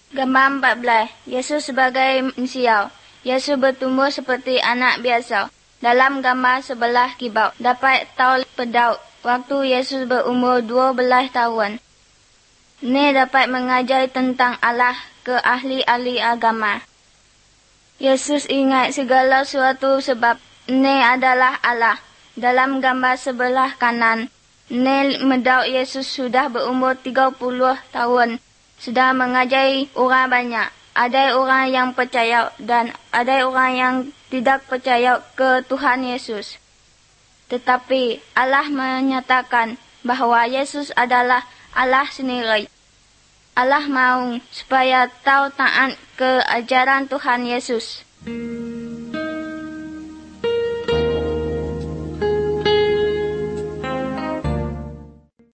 Gambar 14. Yesus sebagai manusia. Yesus bertumbuh seperti anak biasa. Dalam gambar sebelah kibau, dapat tahu pedaut waktu Yesus berumur 12 tahun. Ini dapat mengajar tentang Allah ke ahli-ahli agama. Yesus ingat segala sesuatu sebab ini adalah Allah. Dalam gambar sebelah kanan, ini mendaut Yesus sudah berumur 30 tahun. Sudah mengajari orang banyak. Ada orang yang percaya dan ada orang yang tidak percaya ke Tuhan Yesus. Tetapi Allah menyatakan bahawa Yesus adalah Allah sendiri. Allah mahu supaya tahu taat ke ajaran Tuhan Yesus.